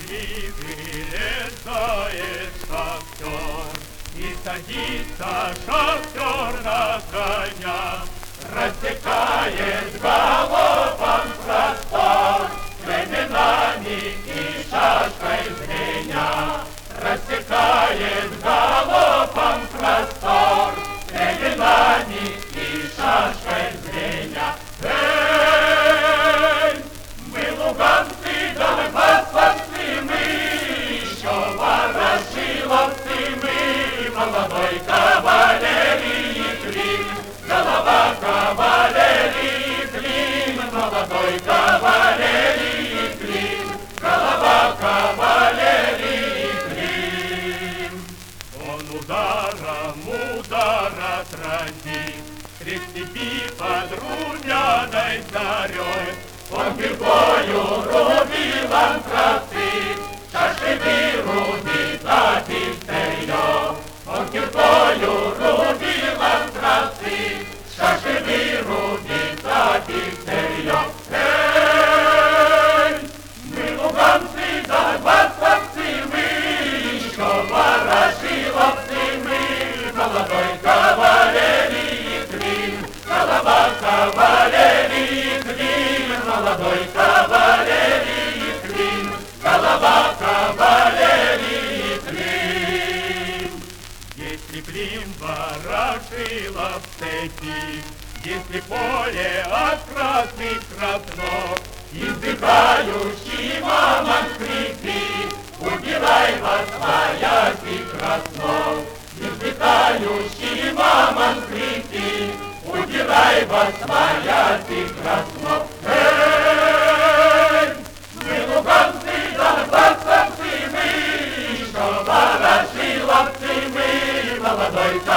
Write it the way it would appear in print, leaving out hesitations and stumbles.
вылезает шахтер, и садится шахтер на коня, рассекает галопом простор, временами и шашкой звеня, рассекает галопом простор, временами и шашкой звеня. Эй, мы луганцы, донбассовцы, мы еще ворошиловцы, мы молодой кавалерии клин, голова кавалерии клин, молодой кавалерии клин, голова кавалерии клин. Он удар отразит, средь степи под румяной зарей, он гербою рубил антрацит, шашевый рубит офицерьё. Он гербою рубил антрацит, шашевый рубит офицерьё. Эй, мы луганцы, донбассовцы, мы еще ворошиловцы, мы молодой кавалерии клин, голова кавалерии клин, молодой кавалерии клин, голова кавалерии клин. Если Клим ворошилов в цепи, если поле от красных краснов, избегающий мамонт скрипи, убирай во свояси краснов. Избегающий мамонт скрипи, убирай во свояси краснов. Эй, мы луганцы, донбассовцы, мы еще ворошиловцы, мы молодой